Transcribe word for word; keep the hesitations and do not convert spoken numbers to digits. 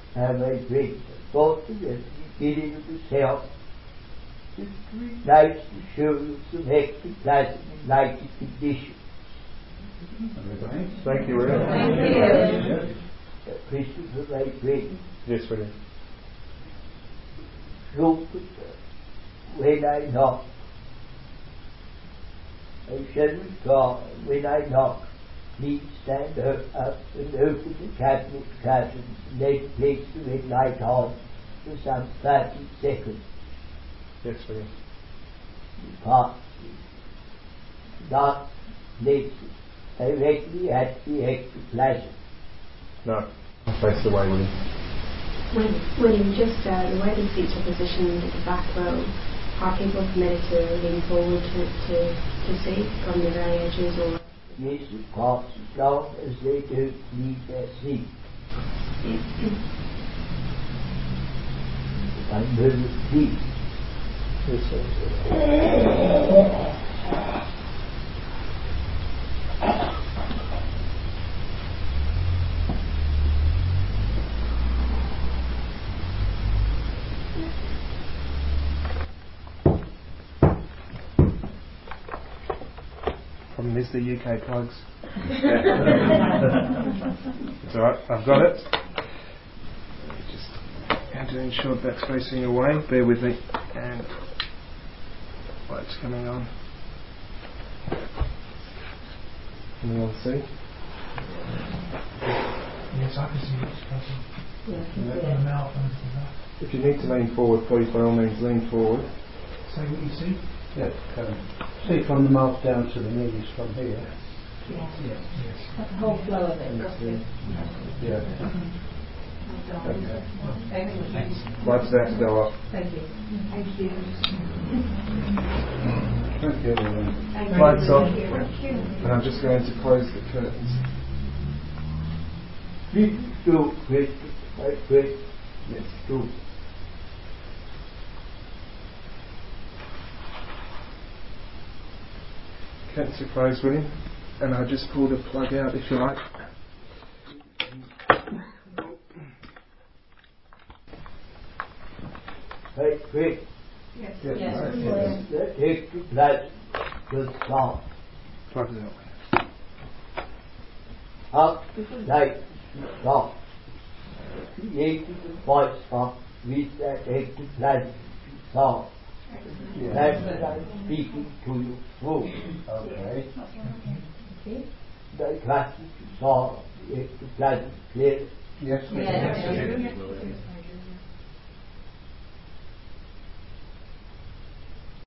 and they bring the thought of the beginning of the self to relates to shows of ectoplasm in lighted conditions. Thank you, William. Thank you. Uh, Christopher Ray Britton. Yes, William. Look at uh, when I knock. I shall recall when I knock. Please stand her up and open the cabinet curtains and then place the red light on for some thirty seconds. Yes, William. The parts not places directly at the ectoplasm. No. Face the way, William. When, William, just uh, the way the seats are positioned at the back row, are people permitted to lean forward to, to, to see from the very edges, or? Yes, of course, as long as they don't leave their seat. One moment, please. Yes, sir. Problem is the U K plugs. It's alright, I've got it. Just going to ensure that's facing away. Bear with me. And lights coming on. Anyone see? Yes, I can see what's present. Yeah, From the mouth and from that. If you need to lean forward, please by all means lean forward. Say what you see. Yeah, um, see from the mouth down to the knees from here. Yes. Yes. That's the whole flow of it. Roughly. Yeah. Excellent. Lights about to go off. Thank you. Thank you. Thank you, everyone. Thank you. Lights off. Thank you. And I'm just going to close the curtains. Please do, quick, quite quick. Yes. Do. Curtains are closed, William. And I'll just pull the plug out if you like. Quite quick. Yes. Yes. Yes. Right. The ectoplasm will start. Plug it out. After the light is stopped, creating a voice box with that ectoplasm to solve. Yeah. That's what I'm speaking to you through. Okay. Okay. I trust you to solve the ectoplasm clearly. Yes. Yes.